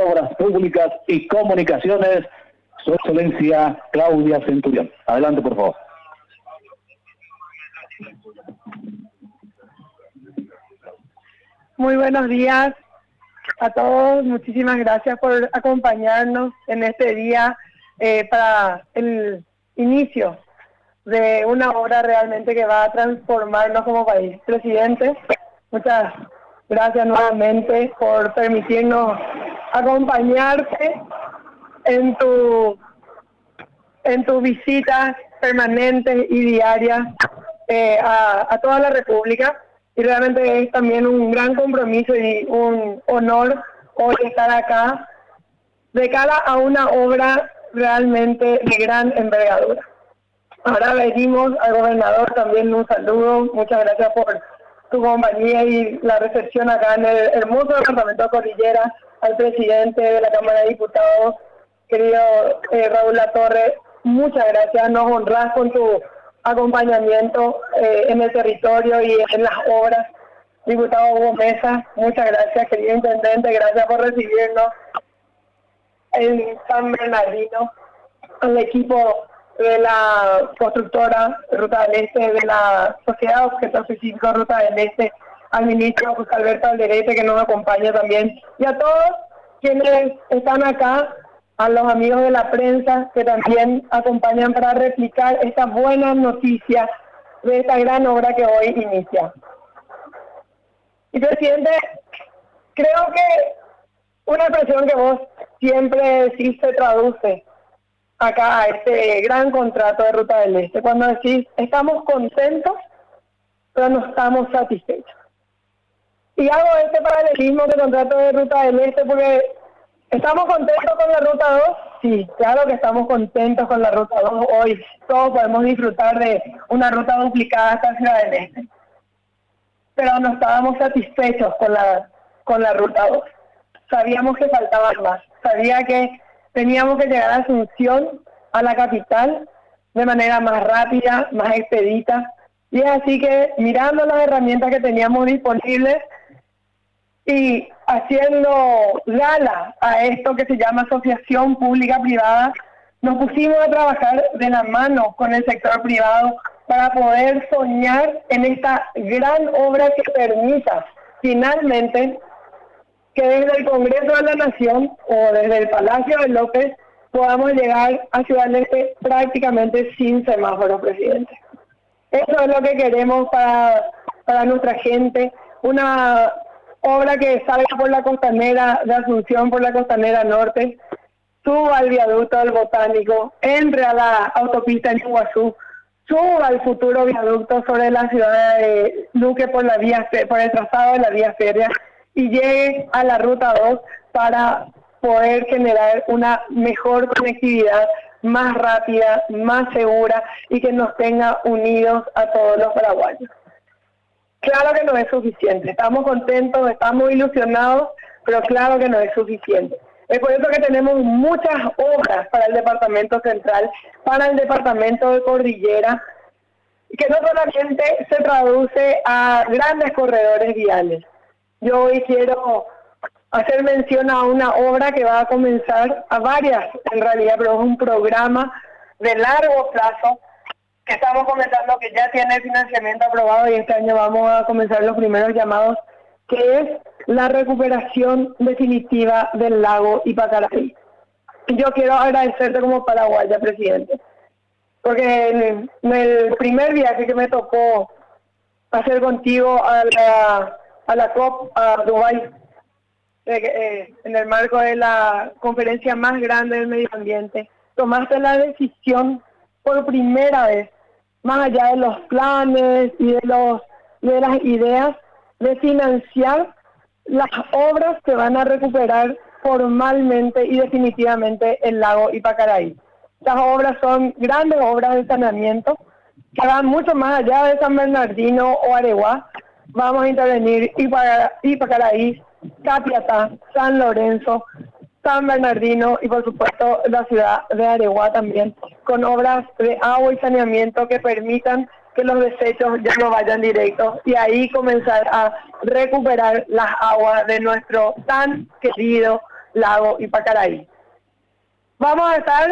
Obras Públicas y Comunicaciones, Su Excelencia Claudia Centurión. Adelante, por favor. Muy buenos días a todos. Muchísimas gracias por acompañarnos en este día para el inicio de una obra realmente que va a transformarnos como país. Presidente, muchas gracias nuevamente por permitirnos acompañarte en tu visita permanente y diaria a toda la República. Y realmente es también un gran compromiso y un honor hoy estar acá de cara a una obra realmente de gran envergadura. Ahora venimos al gobernador también un saludo, muchas gracias por tu compañía y la recepción acá en el hermoso departamento de Cordillera, al presidente de la Cámara de Diputados, querido Raúl Latorre, muchas gracias, nos honras con tu acompañamiento en el territorio y en las obras. Diputado Hugo Mesa, muchas gracias, querido intendente, gracias por recibirnos en San Bernardino, al equipo de la constructora Ruta del Este, de la Sociedad Objetos Físicos Ruta del Este, al ministro José Alberto Alderete, que nos acompaña también, y a todos quienes están acá, a los amigos de la prensa que también acompañan para replicar esta buena noticia de esta gran obra que hoy inicia. Y presidente, creo que una expresión que vos siempre decís se traduce acá a este gran contrato de Ruta del Este, cuando decís, estamos contentos, pero no estamos satisfechos. Y hago este paralelismo del contrato de Ruta del Este porque ¿estamos contentos con la Ruta 2? Sí, claro que estamos contentos con la Ruta 2 hoy. Todos podemos disfrutar de una ruta duplicada hasta Ciudad del Este. Pero no estábamos satisfechos con la Ruta 2. Sabíamos que faltaba más. Sabía que teníamos que llegar a Asunción, a la capital, de manera más rápida, más expedita. Y es así que, mirando las herramientas que teníamos disponibles, y haciendo gala a esto que se llama asociación pública-privada, nos pusimos a trabajar de la mano con el sector privado para poder soñar en esta gran obra que permita finalmente que desde el Congreso de la Nación o desde el Palacio de López podamos llegar a Ciudad del Este prácticamente sin semáforo, presidente. Eso es lo que queremos para nuestra gente, una obra que salga por la costanera de Asunción, por la costanera norte, suba al viaducto del Botánico, entre a la autopista en Iguazú, suba al futuro viaducto sobre la ciudad de Luque por el trazado de la vía férrea y llegue a la Ruta 2 para poder generar una mejor conectividad, más rápida, más segura y que nos tenga unidos a todos los paraguayos. Claro que no es suficiente, estamos contentos, estamos ilusionados, pero claro que no es suficiente. Es por eso que tenemos muchas obras para el Departamento Central, para el Departamento de Cordillera, que no solamente se traduce a grandes corredores viales. Yo hoy quiero hacer mención a una obra que va a comenzar, a varias en realidad, pero es un programa de largo plazo, que estamos comentando que ya tiene financiamiento aprobado y este año vamos a comenzar los primeros llamados, que es la recuperación definitiva del lago Ipacaraí. Yo quiero agradecerte como paraguaya, presidente, porque en el primer viaje que me tocó hacer contigo a la COP, a Dubái, en el marco de la conferencia más grande del medio ambiente, tomaste la decisión por primera vez, más allá de los planes y de las ideas, de financiar las obras que van a recuperar formalmente y definitivamente el lago Ipacaraí. Estas obras son grandes obras de saneamiento que van mucho más allá de San Bernardino o Areguá. Vamos a intervenir Ipacaraí, Capiatá, San Lorenzo, San Bernardino y por supuesto la ciudad de Areguá también, con obras de agua y saneamiento que permitan que los desechos ya no vayan directos y ahí comenzar a recuperar las aguas de nuestro tan querido Lago y Pacaraí. Vamos a estar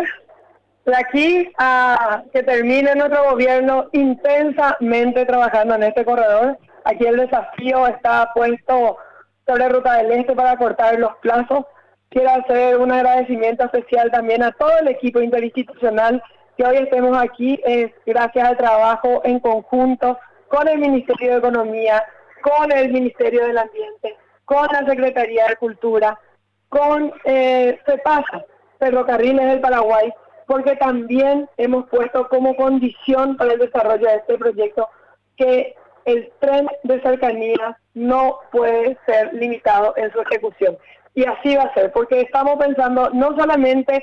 de aquí a que termine nuestro gobierno intensamente trabajando en este corredor. Aquí el desafío está puesto sobre Ruta del Este para cortar los plazos. Quiero hacer un agradecimiento especial también a todo el equipo interinstitucional que hoy estemos aquí, es gracias al trabajo en conjunto con el Ministerio de Economía, con el Ministerio del Ambiente, con la Secretaría de Cultura, con CEPASA, Ferrocarriles del Paraguay, porque también hemos puesto como condición para el desarrollo de este proyecto que el tren de cercanía no puede ser limitado en su ejecución. Y así va a ser, porque estamos pensando no solamente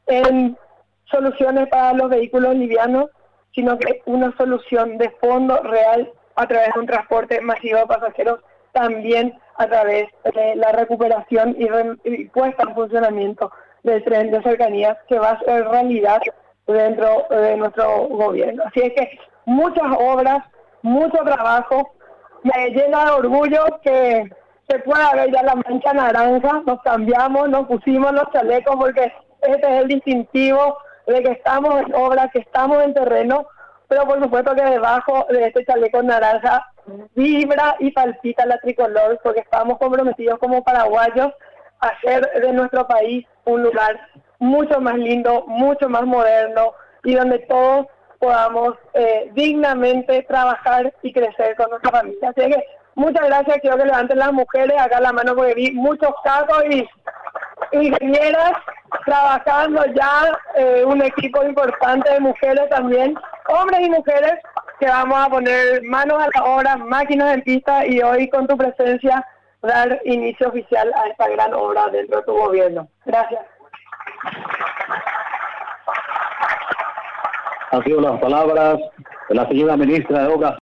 en soluciones para los vehículos livianos, sino que una solución de fondo real a través de un transporte masivo de pasajeros, también a través de la recuperación y puesta en funcionamiento del tren de cercanías que va a ser realidad dentro de nuestro gobierno. Así es que muchas obras, mucho trabajo. Me llena de orgullo que se pueda ver ya la mancha naranja. Nos cambiamos, nos pusimos los chalecos porque este es el distintivo de que estamos en obra, que estamos en terreno, pero por supuesto que debajo de este chaleco naranja vibra y palpita la tricolor, porque estamos comprometidos como paraguayos a hacer de nuestro país un lugar mucho más lindo, mucho más moderno y donde todos podamos dignamente trabajar y crecer con nuestra familia. Así que muchas gracias, quiero que levanten las mujeres acá la mano porque vi muchos casos y ingenieras trabajando ya, un equipo importante de mujeres también, hombres y mujeres, que vamos a poner manos a la obra, máquinas en pista y hoy con tu presencia dar inicio oficial a esta gran obra dentro de tu gobierno. Gracias. Han sido las palabras de la señora ministra de Obras